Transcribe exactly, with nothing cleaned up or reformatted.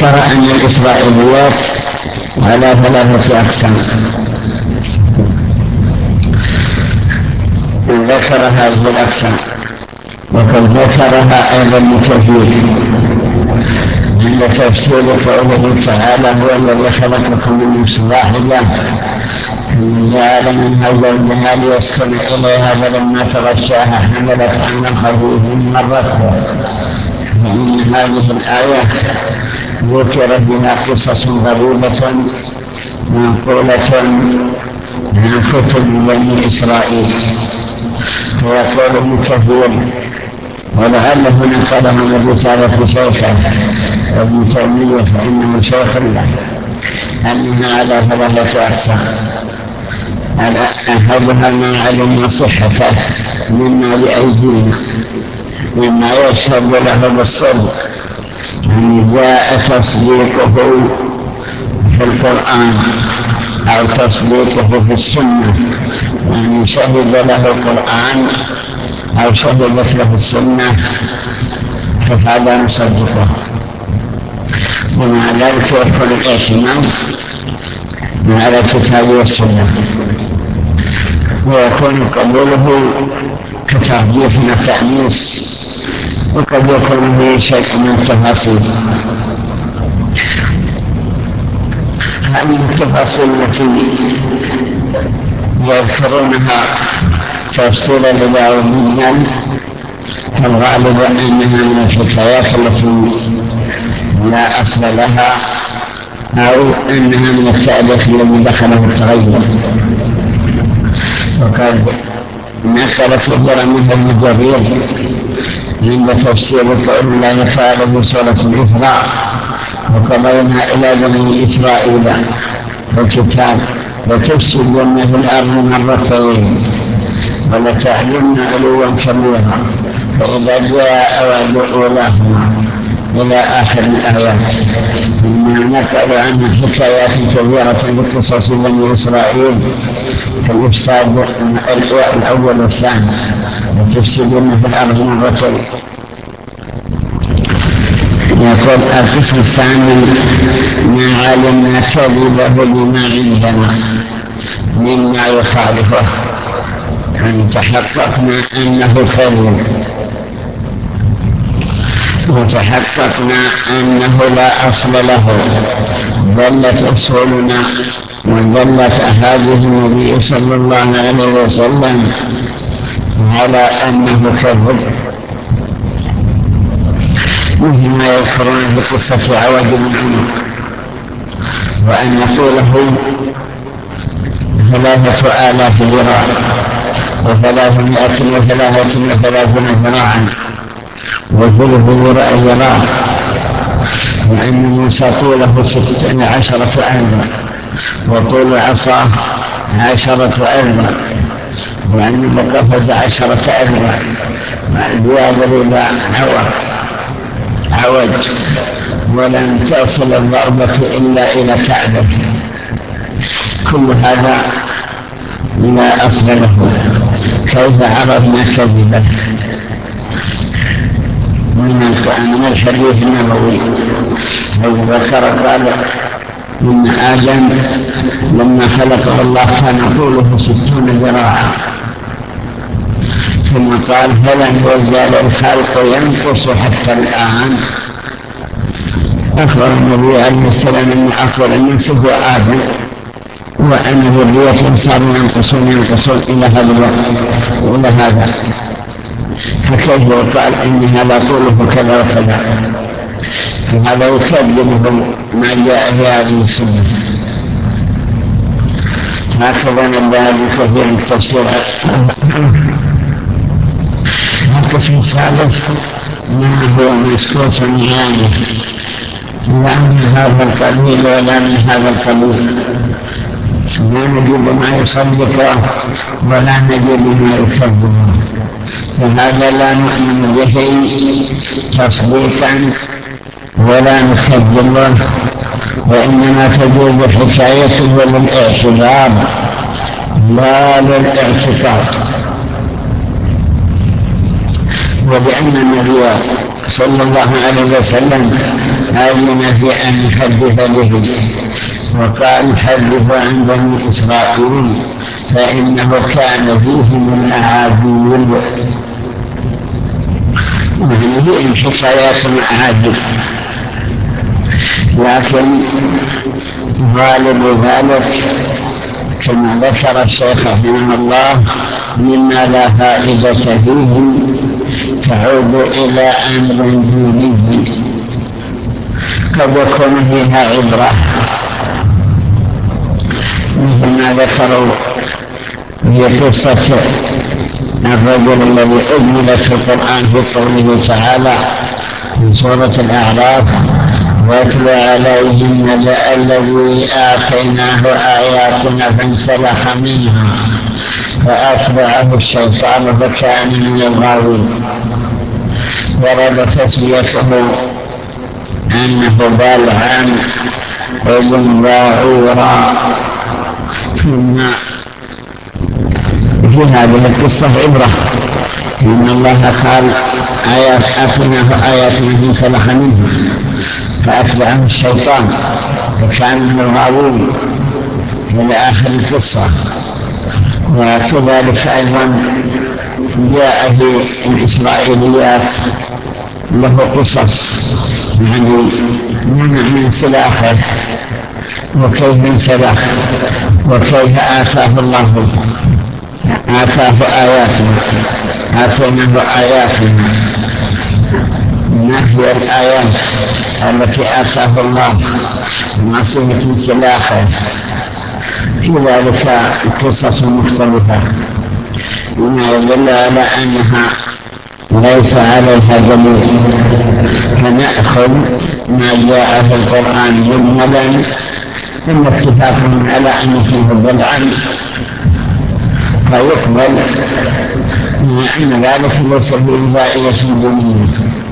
ذكر أن الإسرائيليات على ثلاثة أقسام. ذكر هذه الأقسام وقد ذكرها أيضا بكثير عند تفسير قوله تعالى: هو الذي خلقكم من نفس واحدة جعل منها زوجها ليسكن إليها فلما تغشاها حملت حملا خفيفا مرته. فإن هذه الآية ذكر بها قصص غريبة منقولة عن كتب بني إسرائيل. ويقول ابن كثير ولعله نقله من رسالة شيخه ابن تيمية فإنه شيخ له أنها على ثلاثة أقسام. أحدها ما علمنا صحته مما بأيدينا مما يشهد له بالصدق، يعني جاء تصديقه في القرآن أو تصديقه في السنة، يعني شهد له القرآن أو شهدت له السنة فهذا نصدقه. ومع ذلك يكون الاعتماد على الكتاب والسنة، ويكون قبوله كتعريف وتأنيس، وقد يكون به شيء من التفاصيل. هذه التفاصيل التي يذكرونها تفصيلا لبعض المجمل فالغالب أنها من الحكايات التي لا أصل لها، أو أنها من التأليف الذي دخله التغير. وقد نقل كثيرا من المجرد عند تفسير قول الله تعالى في سورة الإسراء: وقضينا إلى بني إسرائيل في الكتاب لتفسدن في الأرض مرتين ولتعلن علوا كبيرا فإذا جاء وعد أولاهما إلى آخر الآيات. مما نقل عنه حكايات كثيرة بقصص بني إسرائيل في الإفساد الأول والثاني وتفسدون في الأرض مرتين. يقول القسم الثاني: ما علمنا كذبه بما عندنا مما يخالفه، يعني تحققنا أنه كذب وتحققنا أنه لا أصل له، ظلت أصولنا وظلت أحاديث النبي صلى الله عليه وسلم على أنه كذب، مثل ما يذكرون في قصة عوج بن عمرو، وأن يقوله ثلاثة آلاف ذراع وثلاثمائة وثلاثة وثلاثون ذراعا وثلث ذراع، وأن موسى طوله ستة عشرة أذرع وطول عصاه عشرة أذرع، وأنه قفز عشرة أذرع ويضرب عوج ولن تصل الضربة إلا إلى كعبه. كل هذا لا أصل له، كيف عرفنا كذبه؟ من القرآن الحديث النبوي ذكر قال إن آدم لما خلقه الله كان طوله ستون ذراعا، ثم قال فلن يزال الخلق ينقص حتى الآن. أخبر النبي عليه السلام أن أفضل الناس هو آدم، وأن ذريته صاروا ينقصون ينقصون إلى هذا الوقت وإلى هذا، فكيف قال إن هذا طوله كذا وكذا؟ فهذا يكذبه ما جاء في هذه السنة. هكذا نبه بكثير من التفسير. القسم الثالث ما هو مسكوت عنه، لا من هذا القبيل ولا من هذا القبيل، لا نجد ما يصدقه ولا نجد ما يكذبه، فهذا لا نؤمن به تصديقا ولا نكذبه، وإنما تجوز حكايته للاعتبار لا للاعتقاد. وبأن النبي صلى الله عليه وسلم أذن في أن يحدث به، وقال حدث عن بني إسرائيل فإنه كان فيهم الأعاجيب، يعني فيهم حكايات الأعاجيب، لكن غالب ذلك كما ذكر الشيخ رحمه الله مما لا فائدة فيه تعود إلى أمر ديني قد يكون فيها عبرة، مثل ما ذكروا في قصة الرجل الذي أجملت في القرآن في قوله تعالى في سورة الأعراف: واتل عليهم نبأ الذي آتيناه آياتنا فانسلخ منها فأتبعه الشيطان فكان من الغاوين. ورد تسميته أنه بلعام ابن باعورا. ثم في هذه القصة عبرة، إن الله قال آيات آتيناه آياتنا فانسلخ منها فأتبعه الشيطان فكان من الغاوين إلى آخر القصة. وكذلك أيضا جاء في الإسرائيليات له قصص، يعني منع من سلاحه وكيف انسلخ وكيف آتاه الله آتاه آياتنا آتيناه آياتنا، ما هي الآيات التي آتاه الله معصية سلاحه. في ذلك قصص مختلفة مما يدل على أنها ليس عليها دليل، فنأخذ ما جاء في القرآن مجملا ثم اتفاقهم على أن فيه بلعا فيقبل، مع أن ذلك ليس فيه فائدة دينية.